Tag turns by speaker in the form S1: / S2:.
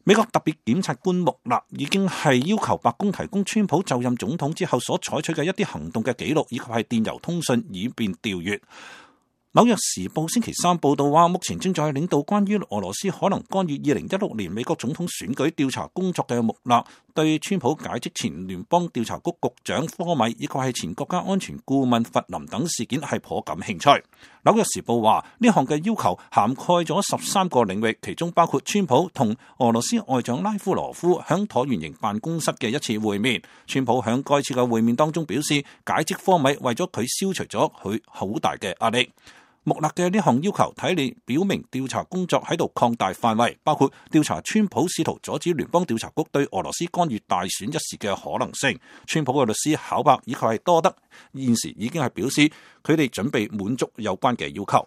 S1: 美國特別檢察官穆勒已經係要求白宮提供川普就任總統之後所採取嘅一啲行動嘅記錄，以及係電郵通訊，以便調閱。紐約時報星期三報道話，目前正在領導關於俄羅斯可能干預2016年美國總統選舉調查工作嘅穆勒，對川普解職前聯邦調查局局長科米以及係前國家安全顧問弗林等事件係頗感興趣。紐約時報話，呢項嘅要求涵蓋咗13個領域，其中包括川普同俄羅斯外長拉夫羅夫響橢圓形辦公室嘅一次會面。川普響該次嘅會面當中表示，解職科米為咗佢消除咗佢好大嘅壓力。穆勒嘅呢項要求睇嚟表明調查工作喺度擴大範圍，包括調查川普試圖阻止聯邦調查局對俄羅斯干預大選一事嘅可能性。川普嘅律師考伯以及係多德現時已經係表示，佢哋準備滿足有關嘅要求。